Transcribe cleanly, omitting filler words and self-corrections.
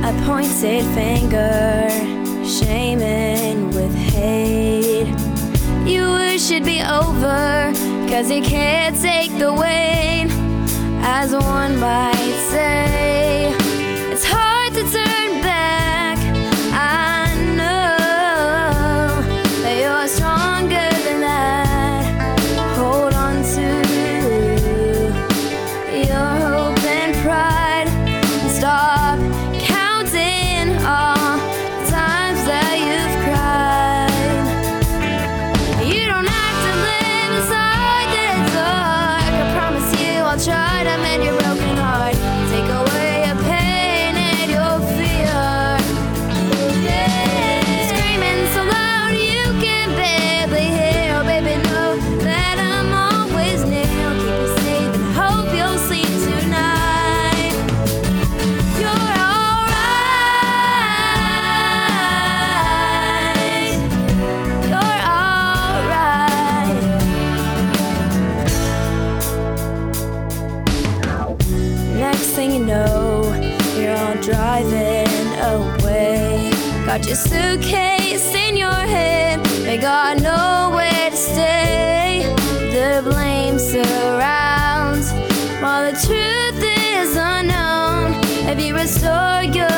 A pointed finger, shaming with hate. You wish it'd be over, 'cause you can't take the weight. As one might say, it's hard to turn back. I know that you're stronger than that. Hold on to your hope and pride, and stop counting all the times that you've cried. You don't have to live inside this dark. I promise you I'll try to mend your broken heart, take away your pain and your fear. Yeah. Screaming so loud you can barely hear. Oh baby, know that I'm always near. I'll keep you safe and hope you'll sleep tonight. You're alright. You're alright. Next thing you know, you're all driving away. Got your suitcase in your hand, but got nowhere to stay. The blame surrounds while the truth is unknown. If you restore your